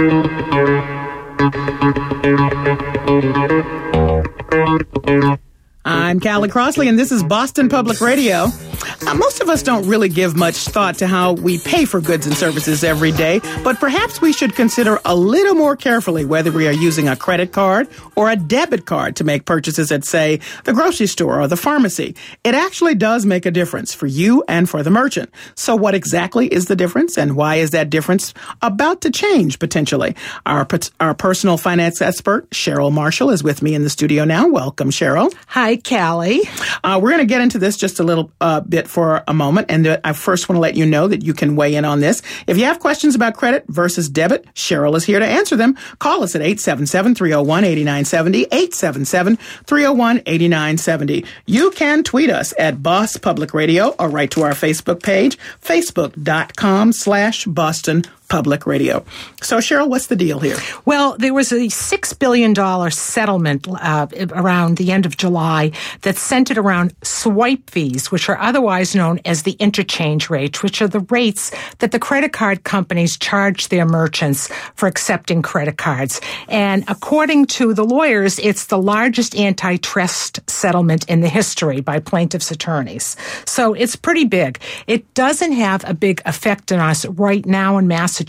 I'm Callie Crossley, and this is Boston Public Radio. Most of us don't really give much thought to how we pay for goods and services every day, but perhaps we should consider a little more carefully whether we are using a credit card or a debit card to make purchases at, say, the grocery store or the pharmacy. It actually does make a difference for you and for the merchant. So what exactly is the difference, and why is that difference about to change potentially? Our personal finance expert, Cheryl Marshall, is with me in the studio now. Welcome, Cheryl. Hi, Callie. We're going to get into this just a little bit for a moment, and I first want to let you know that you can weigh in on this. If you have questions about credit versus debit, Cheryl is here to answer them. Call us at 877-301-8970, 877-301-8970. You can tweet us at Boss Public Radio or write to our Facebook page, facebook.com/Boston Public Radio. So, Cheryl, what's the deal here? Well, there was a $6 billion settlement around the end of July that's centered around swipe fees, which are otherwise known as the interchange rate, which are the rates that the credit card companies charge their merchants for accepting credit cards. And according to the lawyers, it's the largest antitrust settlement in the history by plaintiffs' attorneys. So it's pretty big. It doesn't have a big effect on us right now in Massachusetts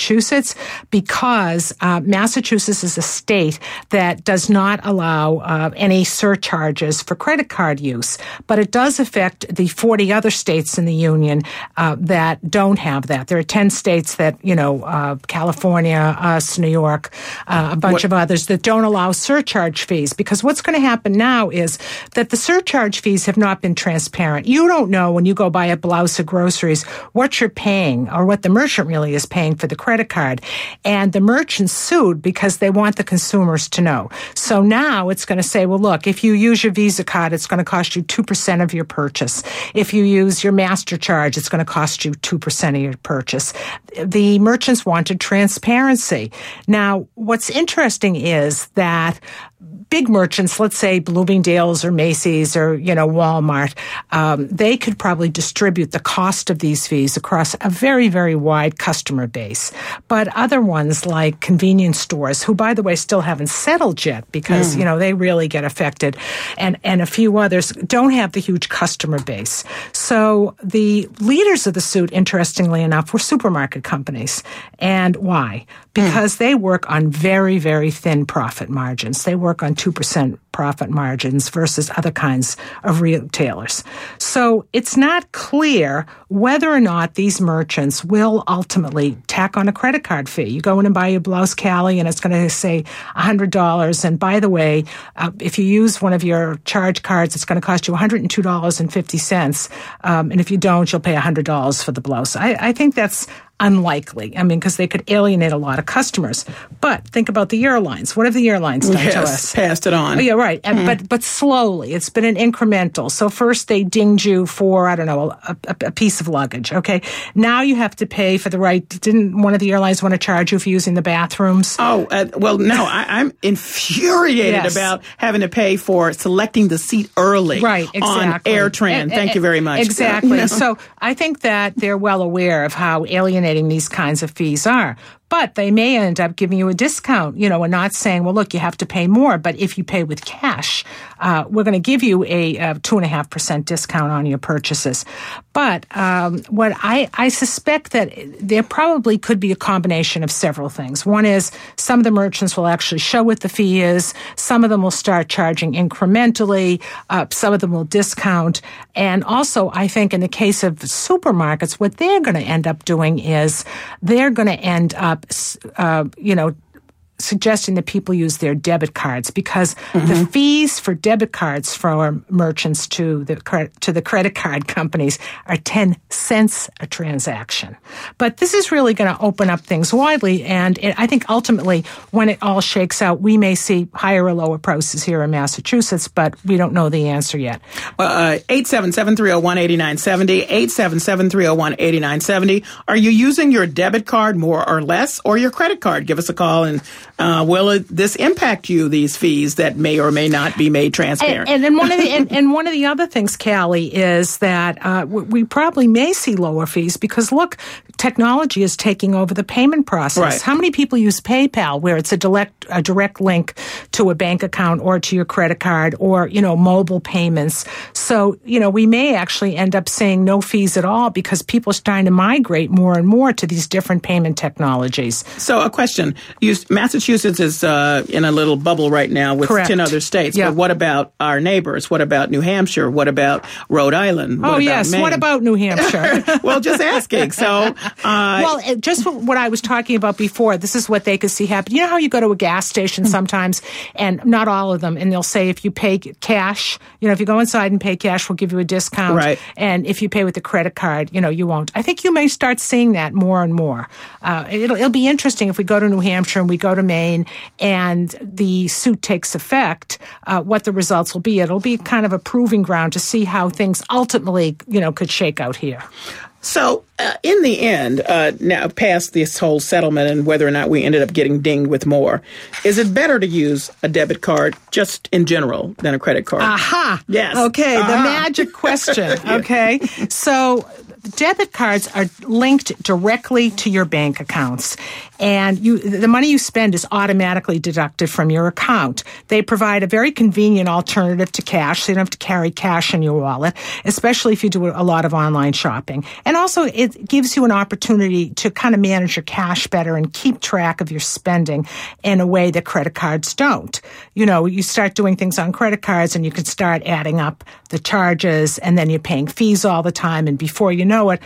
because Massachusetts is a state that does not allow any surcharges for credit card use, but it does affect the 40 other states in the union that don't have that. There are 10 states that, California, us, New York, a bunch of others that don't allow surcharge fees, because what's going to happen now is that the surcharge fees have not been transparent. You don't know when you go buy a blouse of groceries what you're paying or what the merchant really is paying for the credit card. And the merchants sued because they want the consumers to know. So now it's going to say, well, look, if you use your Visa card, it's going to cost you 2% of your purchase. If you use your MasterCharge, it's going to cost you 2% of your purchase. The merchants wanted transparency. Now, what's interesting is that big merchants, let's say Bloomingdale's or Macy's or, Walmart, they could probably distribute the cost of these fees across a very, very wide customer base. But other ones like convenience stores, who, by the way, still haven't settled yet because, they really get affected, and a few others don't have the huge customer base. So the leaders of the suit, interestingly enough, were supermarket companies. And why? Because they work on very, very thin profit margins. They work on 2% profit margins versus other kinds of retailers. So it's not clear whether or not these merchants will ultimately tack on a credit card fee. You go in and buy your blouse, Callie, and it's going to say $100. And by the way, if you use one of your charge cards, it's going to cost you $102.50. And if you don't, you'll pay $100 for the blouse. I think that's unlikely. Because they could alienate a lot of customers. But think about the airlines. What have the airlines done to us? Passed it on. Oh, yeah, right. But slowly. It's been an incremental. So first they dinged you for, a piece of luggage. Okay. Now you have to pay for the right. Didn't one of the airlines want to charge you for using the bathrooms? Oh, well, no. I'm infuriated about having to pay for selecting the seat early. Right, exactly. On AirTran. Thank you very much. Exactly. So I think that they're well aware of how alienating these kinds of fees are. But they may end up giving you a discount, and not saying, well, look, you have to pay more. But if you pay with cash, we're going to give you a 2.5% discount on your purchases. But what I suspect that there probably could be a combination of several things. One is some of the merchants will actually show what the fee is. Some of them will start charging incrementally. Some of them will discount. And also, I think in the case of supermarkets, what they're going to end up doing is they're going to end up suggesting that people use their debit cards because the fees for debit cards from merchants to the credit card companies are 10 cents a transaction. But this is really going to open up things widely, and I think ultimately when it all shakes out, we may see higher or lower prices here in Massachusetts, but we don't know the answer yet. 877-301-8970, 877-301-8970. Are you using your debit card more or less, or your credit card? Give us a call and Will this impact you, these fees that may or may not be made transparent? And one of the other things, Callie, is that we probably may see lower fees because, look, technology is taking over the payment process. Right. How many people use PayPal, where it's a direct link to a bank account or to your credit card, or mobile payments? So we may actually end up seeing no fees at all because people are starting to migrate more and more to these different payment technologies. So a question: Massachusetts is in a little bubble right now with Correct. 10 other states. Yeah. But what about our neighbors? What about New Hampshire? What about Rhode Island? What about Maine? What about New Hampshire? Well, just asking. So, just what I was talking about before, this is what they could see happen. You know how you go to a gas station sometimes, and not all of them, and they'll say if you pay cash, if you go inside and pay cash, we'll give you a discount. Right. And if you pay with a credit card, you won't. I think you may start seeing that more and more. It'll be interesting if we go to New Hampshire and we go to Maine and the suit takes effect, what the results will be. It'll be kind of a proving ground to see how things ultimately, could shake out here. So, in the end, now past this whole settlement and whether or not we ended up getting dinged with more, is it better to use a debit card just in general than a credit card? Aha! Yes. Okay, the magic question. Okay, so debit cards are linked directly to your bank accounts, and the money you spend is automatically deducted from your account. They provide a very convenient alternative to cash, so you don't have to carry cash in your wallet, especially if you do a lot of online shopping. And also, it gives you an opportunity to kind of manage your cash better and keep track of your spending in a way that credit cards don't. You start doing things on credit cards and you can start adding up the charges, and then you're paying fees all the time, and before you know it,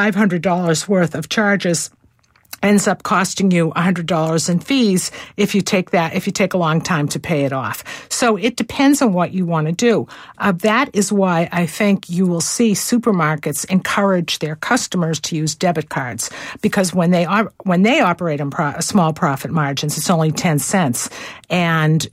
$500 worth of charges ends up costing you $100 in fees if you take a long time to pay it off. So it depends on what you want to do. That is why I think you will see supermarkets encourage their customers to use debit cards, because when they operate on small profit margins, it's only 10 cents, and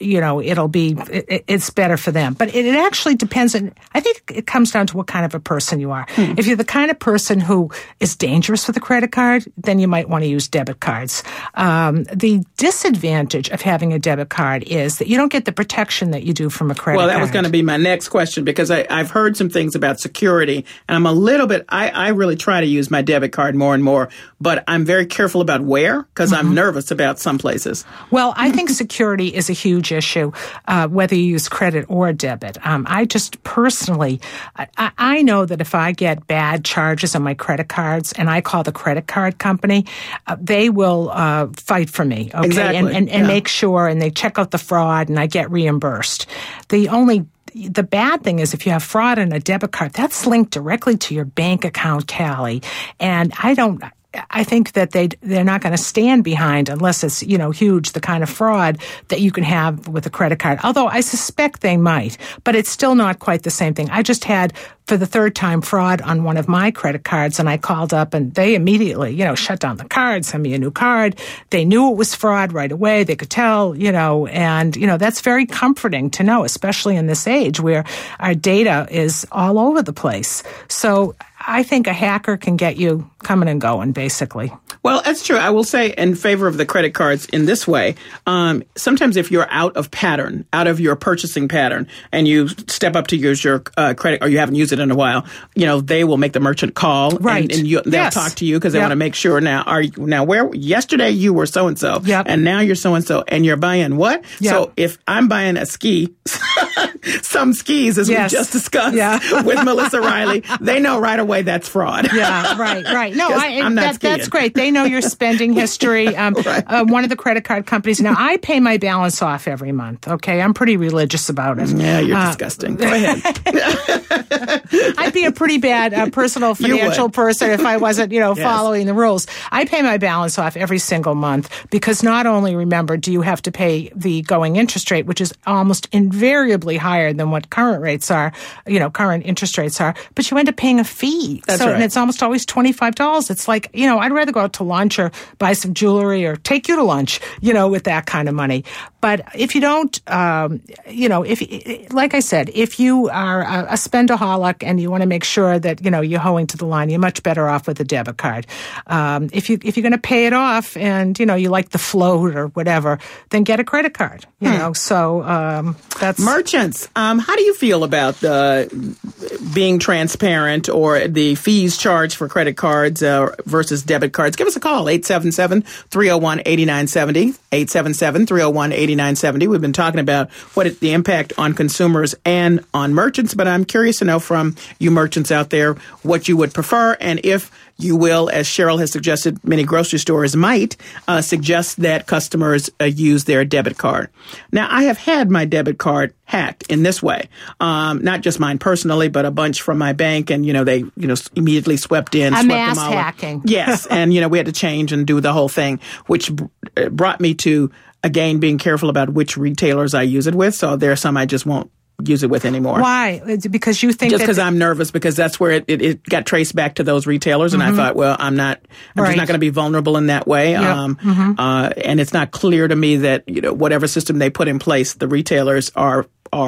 it's better for them. But it actually depends on. I think it comes down to what kind of a person you are. If you're the kind of person who is dangerous with a credit card, then you might want to use debit cards. The disadvantage of having a debit card is that you don't get the protection that you do from a credit card. Well, that was going to be my next question, because I've heard some things about security, and I'm a little bit, I really try to use my debit card more and more, but I'm very careful about where, because I'm nervous about some places. Well, I think security is a huge issue, whether you use credit or debit. I just personally, I know that if I get bad charges on my credit cards and I call the credit card company, they will fight for me, okay, exactly. and make sure, and they check out the fraud, and I get reimbursed. The bad thing is if you have fraud on a debit card, that's linked directly to your bank account, Callie, and I think that they're not going to stand behind, unless it's, huge, the kind of fraud that you can have with a credit card. Although I suspect they might, but it's still not quite the same thing. I just had, for the third time, fraud on one of my credit cards, and I called up and they immediately, shut down the card, sent me a new card. They knew it was fraud right away. They could tell, and that's very comforting to know, especially in this age where our data is all over the place. So I think a hacker can get you coming and going, basically. Well, that's true. I will say in favor of the credit cards in this way. Sometimes if you're out of your purchasing pattern, and you step up to use your credit, or you haven't used it in a while, they will make the merchant call, right? And they'll talk to you because they want to make sure. Where yesterday you were so and so, and now you're so and so, and you're buying what? Yep. So if I'm buying a ski, some skis, as we just discussed with Melissa Riley, they know right away that's fraud. Yeah, right. No, that's great. They know your spending history. One of the credit card companies. Now, I pay my balance off every month. Okay, I'm pretty religious about it. Yeah, you're disgusting. Go ahead. I'd be a pretty bad personal financial person if I wasn't, following the rules. I pay my balance off every single month, because not only, remember, do you have to pay the going interest rate, which is almost invariably considerably higher than what current rates are, current interest rates are, but you end up paying a fee. That's right. And it's almost always $25. It's like, I'd rather go out to lunch or buy some jewelry or take you to lunch, with that kind of money. But if you don't, like I said, if you are a spendaholic and you want to make sure that, you're hoeing to the line, you're much better off with a debit card. If you're going to pay it off and, you like the float or whatever, then get a credit card, So that's... Merchants, how do you feel about being transparent or the fees charged for credit cards versus debit cards? Give us a call, 877-301-8970, 877-301-8970. We've been talking about the impact on consumers and on merchants, but I'm curious to know from you merchants out there what you would prefer, and if you will, as Cheryl has suggested, many grocery stores might suggest that customers use their debit card. Now, I have had my debit card hacked in this way, not just mine personally, but a bunch from my bank, and they immediately swept in, swept mass them all hacking. Yes, and we had to change and do the whole thing, which brought me to again being careful about which retailers I use it with. So there are some I just won't use it with anymore. Why? Because you think just because I'm nervous, because that's where it got traced back to those retailers, and I thought, well, I'm just not going to be vulnerable in that way. Yep. And it's not clear to me that whatever system they put in place, the retailers are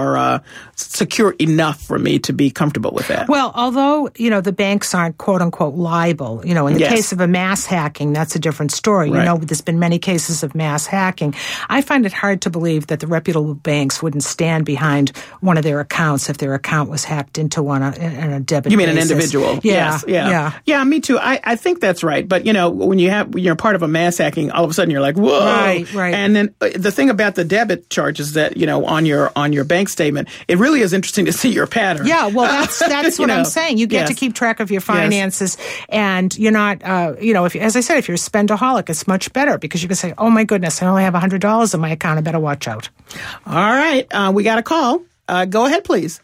secure enough for me to be comfortable with that. Well, although, the banks aren't quote unquote liable, in the case of a mass hacking, that's a different story. Right. There's been many cases of mass hacking. I find it hard to believe that the reputable banks wouldn't stand behind one of their accounts if their account was hacked into one on a debit You mean basis. an individual? Yeah. Yes. Yeah, me too. I think that's right. But, when you're part of a mass hacking, all of a sudden you're like, whoa. Right. And then the thing about the debit charges that, on your bank statement, it really is interesting to see your pattern. Yeah, well, that's what I'm saying. You get to keep track of your finances, and you're not, as I said, if you're a spendaholic, it's much better because you can say, oh my goodness, I only have $100 in my account. I better watch out. All right. We got a call. Go ahead, please.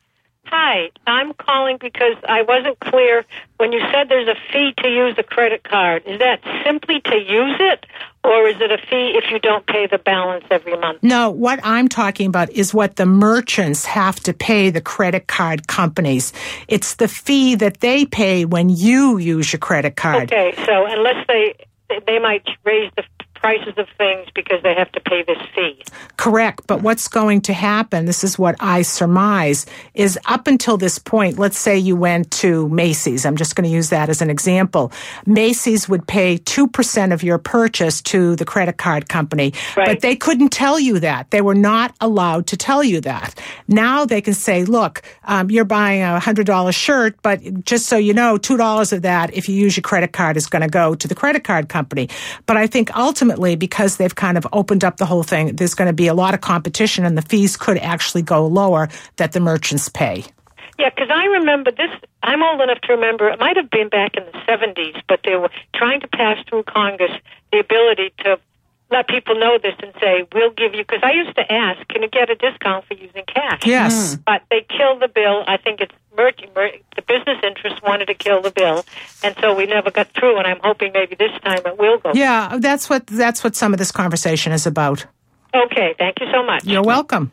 Hi, I'm calling because I wasn't clear when you said there's a fee to use a credit card. Is that simply to use it, or is it a fee if you don't pay the balance every month? No, what I'm talking about is what the merchants have to pay the credit card companies. It's the fee that they pay when you use your credit card. Okay, so unless they might raise the prices of things because they have to pay this fee. Correct. But what's going to happen, this is what I surmise, is up until this point, let's say you went to Macy's. I'm just going to use that as an example. Macy's would pay 2% of your purchase to the credit card company. Right. But they couldn't tell you that. They were not allowed to tell you that. Now they can say, look, you're buying a $100 shirt, but just so you know, $2 of that, if you use your credit card, is going to go to the credit card company. But I think ultimately, because they've kind of opened up the whole thing, there's going to be a lot of competition, and the fees could actually go lower that the merchants pay. Yeah, because I remember this. I'm old enough to remember, it might have been back in the 70s, but they were trying to pass through Congress the ability to let people know this and say, we'll give you, because I used to ask, can you get a discount for using cash? Yes. But they killed the bill. I think it's the business interests wanted to kill the bill, and so we never got through, and I'm hoping maybe this time it will go. Yeah, that's what some of this conversation is about. Okay, thank you so much. You're welcome.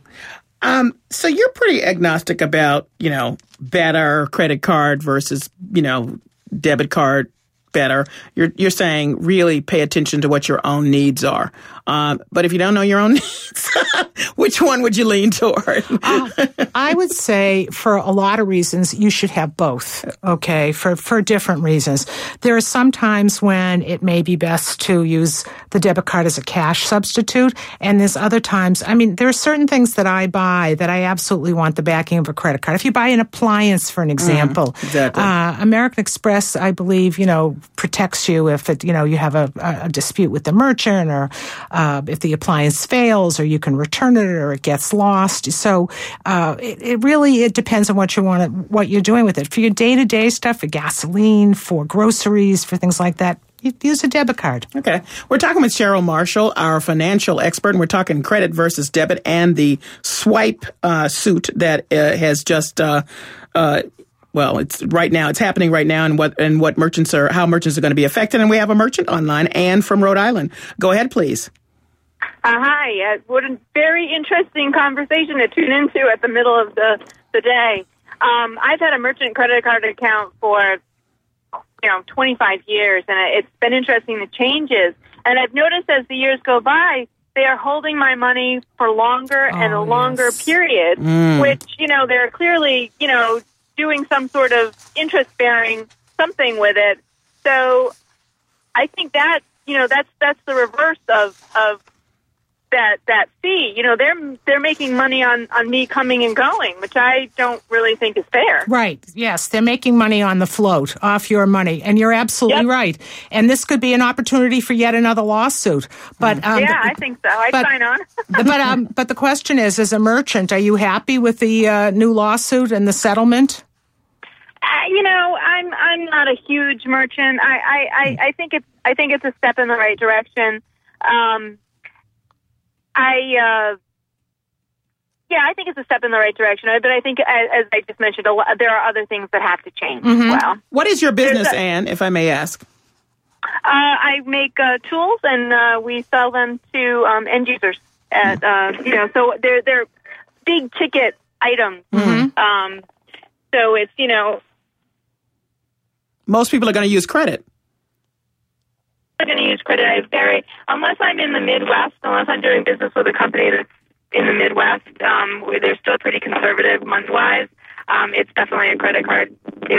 So you're pretty agnostic about, better credit card versus, debit card better. You're saying really pay attention to what your own needs are. But if you don't know your own needs, which one would you lean toward? I would say for a lot of reasons, you should have both, okay, for different reasons. There are some times when it may be best to use the debit card as a cash substitute, and there's other times, there are certain things that I buy that I absolutely want the backing of a credit card. If you buy an appliance, for an example, exactly. American Express, I believe, protects you if you have a dispute with the merchant, or if the appliance fails, or you can return it, or it gets lost. So it really depends on what you're doing with it. For your day-to-day stuff, for gasoline, for groceries, for things like that, you use a debit card. Okay. We're talking with Cheryl Marshall, our financial expert, and we're talking credit versus debit and the swipe suit that has just it's happening right now, and how merchants are going to be affected. And we have a merchant online, Anne from Rhode Island. Go ahead, please. Hi. What a very interesting conversation to tune into at the middle of the day. I've had a merchant credit card account for 25 years, and it's been interesting, the changes. And I've noticed as the years go by, they are holding my money for longer and a longer period, which, they're clearly, doing some sort of interest-bearing something with it. So I think that, that's the reverse of that fee. They're making money on me coming and going, which I don't really think is fair. Right. Yes, they're making money on the float off your money, and you're absolutely right. And this could be an opportunity for yet another lawsuit. But I think so. I'd sign on. But the question is, as a merchant, are you happy with the new lawsuit and the settlement? I'm not a huge merchant. I think it's a step in the right direction. I think it's a step in the right direction. But I think, as I just mentioned, there are other things that have to change as well. What is your business, Anne, if I may ask? I make tools, and we sell them to end users. So they're big ticket items. So it's most people are going to use credit. I'm going to use credit. I vary. Unless I'm in the Midwest, unless I'm doing business with a company that's in the Midwest, where they're still pretty conservative month-wise, it's definitely a credit card.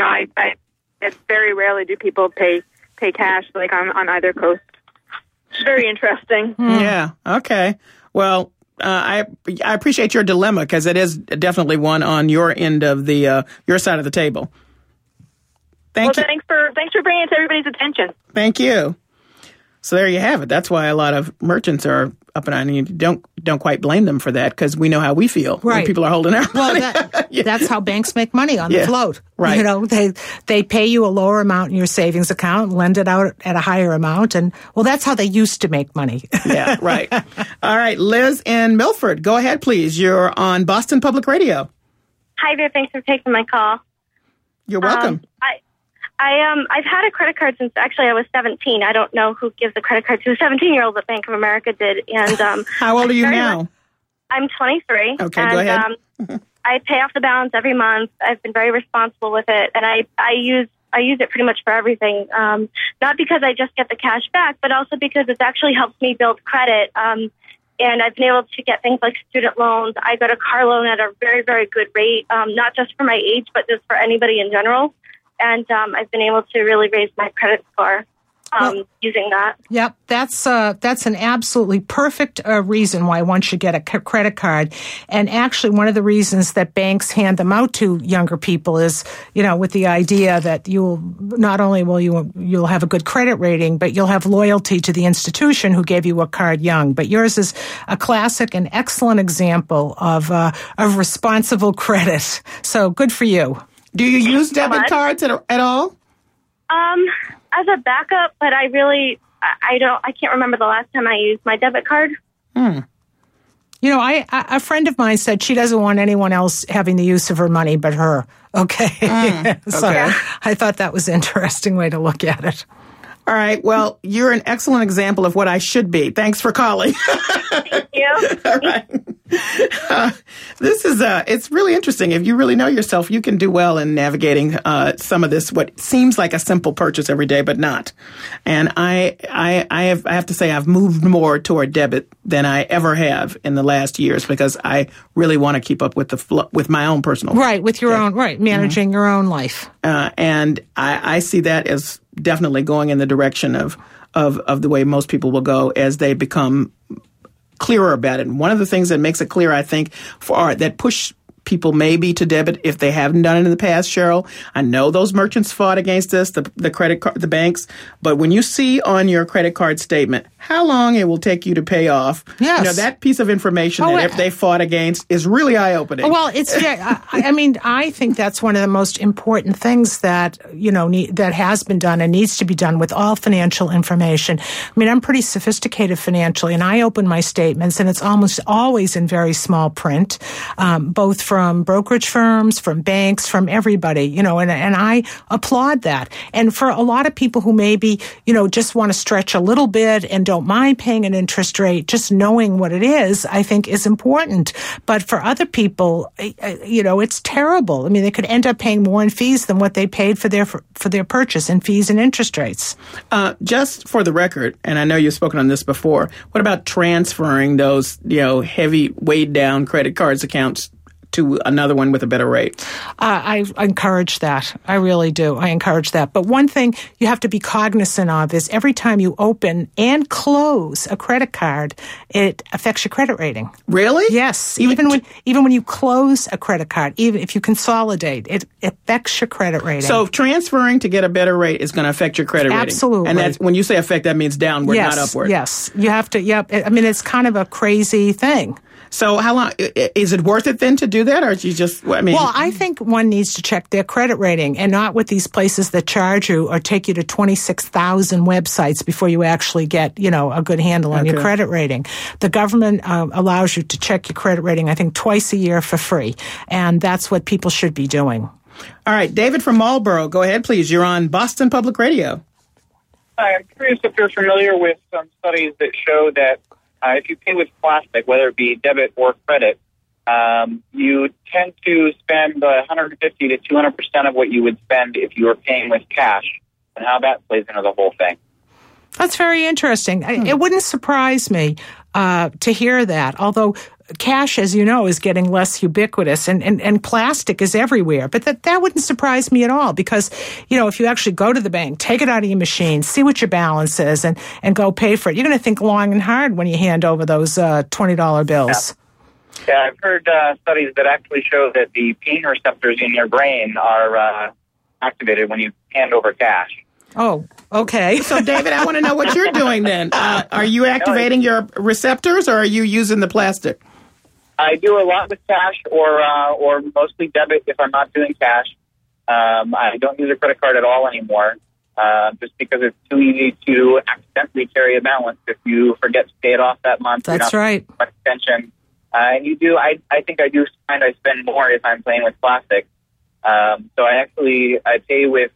It's very rarely do people pay cash like on either coast. It's very interesting. Yeah. Okay. Well, I appreciate your dilemma, because it is definitely one on your end of the your side of the table. Thanks for bringing it to everybody's attention. Thank you. So there you have it. That's why a lot of merchants are up and on. You don't quite blame them for that, because we know how we feel when people are holding our money. That's how banks make money on the float. Right. They pay you a lower amount in your savings account, lend it out at a higher amount, and that's how they used to make money. Yeah, right. All right, Liz in Milford, go ahead, please. You're on Boston Public Radio. Hi there. Thanks for taking my call. You're welcome. I've had a credit card since actually I was 17. I don't know who gives a credit card to a 17-year-old, but Bank of America did. And how old are you now? I'm 23. Okay, go ahead. I pay off the balance every month. I've been very responsible with it, and I use it pretty much for everything. Not because I just get the cash back, but also because it actually helps me build credit. And I've been able to get things like student loans. I got a car loan at a very, very good rate, not just for my age, but just for anybody in general. And I've been able to really raise my credit score using that. Yep, that's an absolutely perfect reason why one should get a credit card. And actually, one of the reasons that banks hand them out to younger people is, with the idea that you'll have a good credit rating, but you'll have loyalty to the institution who gave you a card young. But yours is a classic and excellent example of responsible credit. So good for you. Do you use debit cards at all? As a backup, but I can't remember the last time I used my debit card. A friend of mine said she doesn't want anyone else having the use of her money but her. Okay. So I thought that was an interesting way to look at it. All right. Well, you're an excellent example of what I should be. Thanks for calling. Thank you. All right. It's really interesting. If you really know yourself, you can do well in navigating some of this, what seems like a simple purchase every day, but not. And I have to say I've moved more toward debit than I ever have in the last years, because I really want to keep up with with my own personal with your own managing your own life. And I see that as definitely going in the direction of the way most people will go as they become clearer about it. And one of the things that makes it clear, I think, that push people maybe to debit if they haven't done it in the past, Cheryl. I know those merchants fought against this, the credit card, the banks, but when you see on your credit card statement how long it will take you to pay off, that piece of information that they fought against is really eye-opening. Well, I think that's one of the most important things that, that has been done and needs to be done with all financial information. I mean, I'm pretty sophisticated financially, and I open my statements, and it's almost always in very small print, both from from brokerage firms, from banks, from everybody, you know, and I applaud that. And for a lot of people who maybe, you know, just want to stretch a little bit and don't mind paying an interest rate, just knowing what it is, I think is important. But for other people, you know, it's terrible. I mean, they could end up paying more in fees than what they paid for their purchase in fees and interest rates. Just for the record, and I know you've spoken on this before, what about transferring those, you know, heavy weighed down credit cards accounts to another one with a better rate? I encourage that. I really do. I encourage that. But one thing you have to be cognizant of is every time you open and close a credit card, it affects your credit rating. Really? Yes. Even when you close a credit card, even if you consolidate, it affects your credit rating. So transferring to get a better rate is going to affect your credit rating. Absolutely. And that's, when you say affect, that means downward, not upward. Yes. You have to, yep. I mean, it's kind of a crazy thing. So how long is it worth it then to do that, or is you just? I mean, well, I think one needs to check their credit rating, and not with these places that charge you or take you to 26,000 websites before you actually get, you know, a good handle on your credit rating. The government allows you to check your credit rating, I think, twice a year for free, and that's what people should be doing. All right, David from Marlboro, go ahead, please. You're on Boston Public Radio. Hi, I'm curious if you're familiar with some studies that show that if you pay with plastic, whether it be debit or credit, you tend to spend 150 to 200% of what you would spend if you were paying with cash, and how that plays into the whole thing. That's very interesting. It wouldn't surprise me to hear that, although cash, as you know, is getting less ubiquitous and plastic is everywhere. But that wouldn't surprise me at all because, you know, if you actually go to the bank, take it out of your machine, see what your balance is and go pay for it, you're going to think long and hard when you hand over those $20 bills. Yeah, I've heard studies that actually show that the pain receptors in your brain are activated when you hand over cash. Oh, okay. So, David, I want to know what you're doing then. Are you activating your receptors or are you using the plastic? I do a lot with cash or mostly debit if I'm not doing cash. I don't use a credit card at all anymore just because it's too easy to accidentally carry a balance if you forget to pay it off that month. That's right. Much attention. And you do. I think I do find I spend more if I'm playing with plastic. So I pay with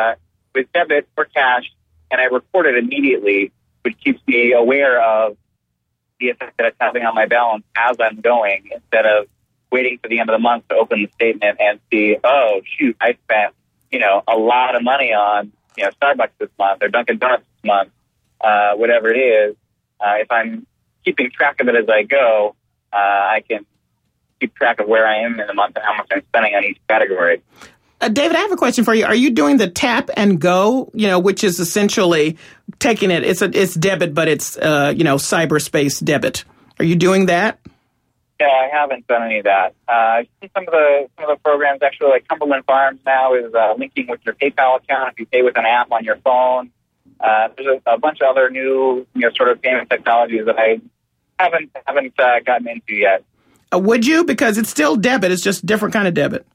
debit or cash, and I record it immediately, which keeps me aware of the effect that it's having on my balance as I'm going, instead of waiting for the end of the month to open the statement and see, oh, shoot, I spent, you know, a lot of money on, you know, Starbucks this month or Dunkin' Donuts this month, whatever it is. If I'm keeping track of it as I go, I can keep track of where I am in the month and how much I'm spending on each category. David, I have a question for you. Are you doing the tap and go, you know, which is essentially taking it, it's debit, but it's, cyberspace debit. Are you doing that? Yeah, I haven't done any of that. I've seen some of the programs, actually, like Cumberland Farms now is linking with your PayPal account if you pay with an app on your phone. There's a bunch of other new, you know, sort of payment technologies that I haven't gotten into yet. Would you? Because it's still debit. It's just a different kind of debit.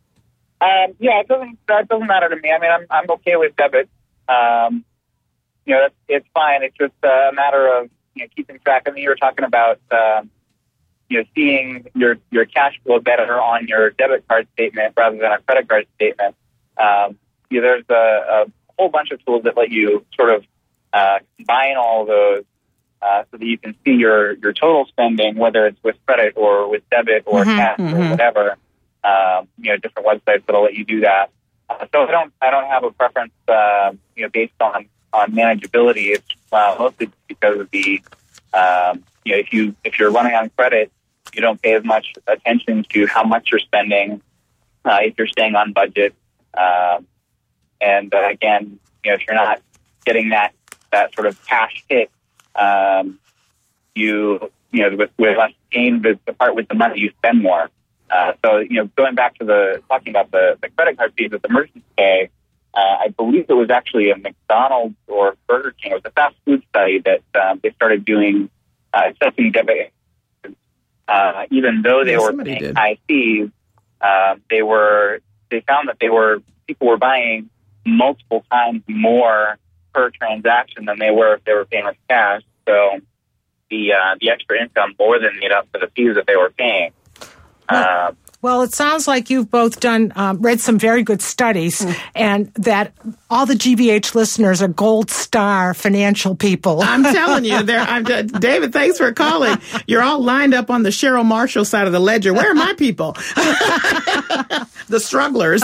Yeah, that doesn't matter to me. I mean, I'm okay with debit. You know, it's fine. It's just a matter of, you know, keeping track. I mean, you were talking about, you know, seeing your cash flow better on your debit card statement rather than a credit card statement. You know, there's a whole bunch of tools that let you sort of combine all of those so that you can see your total spending, whether it's with credit or with debit or cash or whatever. You know, different websites that'll let you do that. So I don't have a preference, you know, based on manageability. It's mostly because of the, you know, if you're running on credit, you don't pay as much attention to how much you're spending if you're staying on budget. And again, you know, if you're not getting that sort of cash hit, you know, with less gain, the part with the money, you spend more. So, you know, going back to talking about the credit card fees with the merchants pay, I believe it was actually a McDonald's or Burger King. It was a fast food study that they started doing assessing debit. Even though they were paying high fees, they found that people were buying multiple times more per transaction than they were if they were paying with cash. So the extra income more than made up for the fees that they were paying. Well, it sounds like you've both read some very good studies, and that all the GBH listeners are gold star financial people. I'm telling you, David, thanks for calling. You're all lined up on the Cheryl Marshall side of the ledger. Where are my people? The strugglers.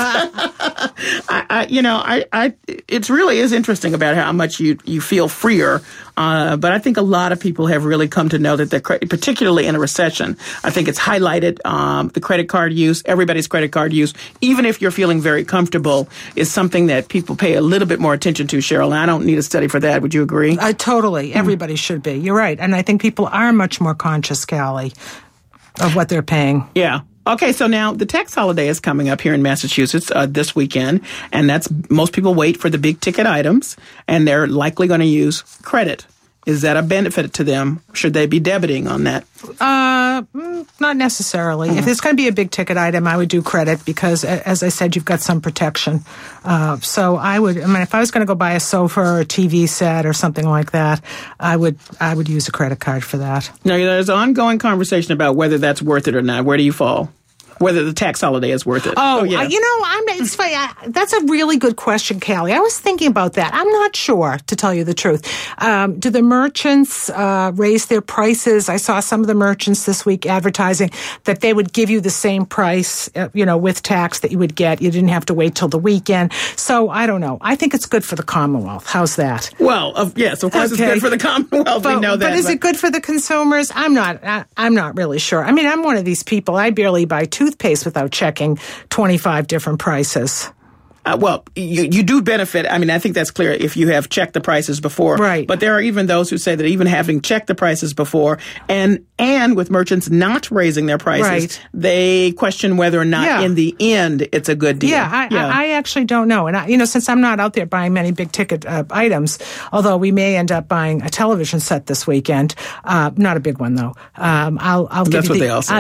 It really is interesting about how much you feel freer. But I think a lot of people have really come to know that particularly in a recession, I think it's highlighted the credit card use, everybody's credit card use, even if you're feeling very comfortable, is something that people pay a little bit more attention to, Cheryl. And I don't need a study for that. Would you agree? Totally. Everybody should be. You're right. And I think people are much more conscious, Callie, of what they're paying. Yeah. Okay, so now the tax holiday is coming up here in Massachusetts this weekend, and most people wait for the big ticket items, and they're likely going to use credit. Is that a benefit to them? Should they be debiting on that? Not necessarily. If it's going to be a big ticket item, I would do credit because, as I said, you've got some protection. So if I was going to go buy a sofa or a TV set or something like that, I would use a credit card for that. Now, there's ongoing conversation about whether that's worth it or not. Where do you fall? Whether the tax holiday is worth it. Oh, yeah. It's funny. That's a really good question, Callie. I was thinking about that. I'm not sure, to tell you the truth. Do the merchants raise their prices? I saw some of the merchants this week advertising that they would give you the same price, with tax that you would get. You didn't have to wait till the weekend. So I don't know. I think it's good for the Commonwealth. How's that? Well, yes, of course It's good for the Commonwealth. We know that. But is it good for the consumers? I'm not really sure. I mean, I'm one of these people. I barely buy toothpaste without checking 25 different prices. You do benefit. I mean, I think that's clear if you have checked the prices before. Right. But there are even those who say that even having checked the prices before and with merchants not raising their prices, right, they question whether or not in the end it's a good deal. I actually don't know. And, since I'm not out there buying many big ticket items, although we may end up buying a television set this weekend, not a big one, though. I'll give That's you what they all say.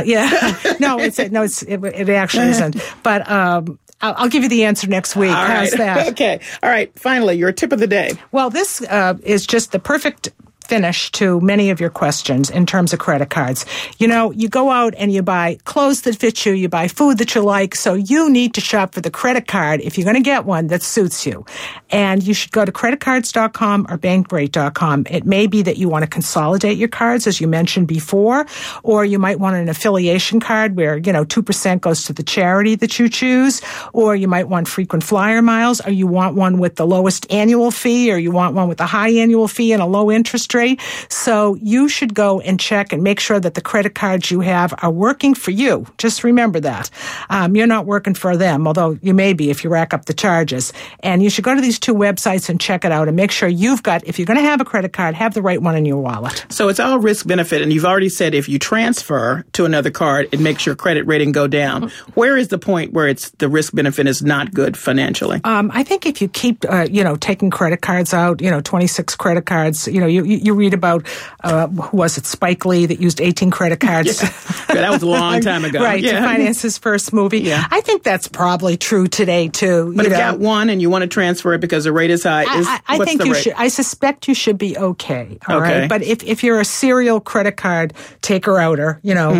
It actually isn't. But I'll give you the answer next week. All How's right. that? Okay. All right. Finally, your tip of the day. Well, this is just the perfect finish to many of your questions in terms of credit cards. You go out and you buy clothes that fit you, you buy food that you like, so you need to shop for the credit card if you're going to get one that suits you. And you should go to creditcards.com or bankrate.com. It may be that you want to consolidate your cards, as you mentioned before, or you might want an affiliation card where, 2% goes to the charity that you choose, or you might want frequent flyer miles, or you want one with the lowest annual fee, or you want one with a high annual fee and a low interest rate. So you should go and check and make sure that the credit cards you have are working for you. Just remember that. You're not working for them, although you may be if you rack up the charges. And you should go to these two websites and check it out and make sure if you're going to have a credit card, have the right one in your wallet. So it's all risk benefit. And you've already said if you transfer to another card, it makes your credit rating go down. Where is the point where the risk benefit is not good financially? I think if you keep, taking credit cards out, 26 credit cards, you read about, who was it, Spike Lee that used 18 credit cards. Yeah, that was a long time ago. Right, to finance his first movie. Yeah. I think that's probably true today, too. But if you got one and you want to transfer it because the rate is high, I think you should. I suspect you should be okay. All right. But if you're a serial credit card taker-outer,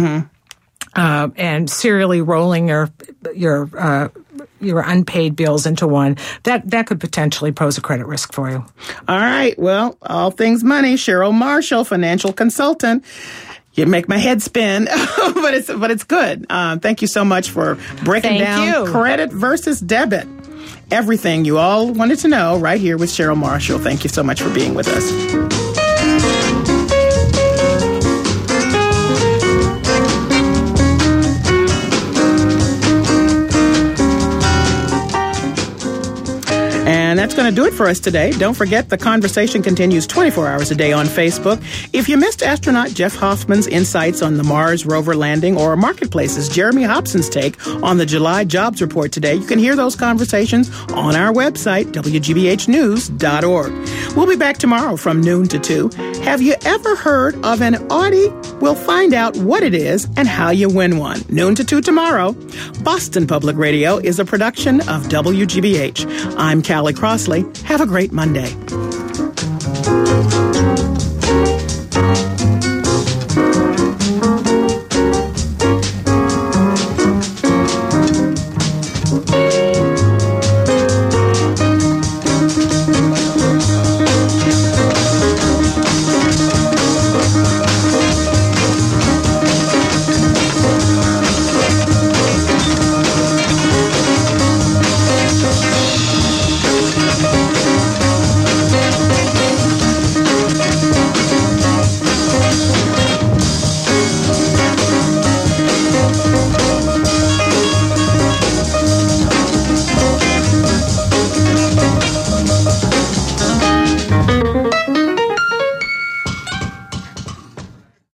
and serially rolling your unpaid bills into one, that could potentially pose a credit risk for you. All right. Well, all things money. Cheryl Marshall, financial consultant. You make my head spin, but it's good. Thank you so much for breaking down credit versus debit. Everything you all wanted to know right here with Cheryl Marshall. Thank you so much for being with us. And that's going to do it for us today. Don't forget, the conversation continues 24 hours a day on Facebook. If you missed astronaut Jeff Hoffman's insights on the Mars rover landing or Marketplace's Jeremy Hobson's take on the July jobs report today, you can hear those conversations on our website, WGBHnews.org. We'll be back tomorrow from noon to 2. Have you ever heard of an Audi? We'll find out what it is and how you win one. Noon to 2 tomorrow. Boston Public Radio is a production of WGBH. I'm Callie Crossley. Have a great Monday.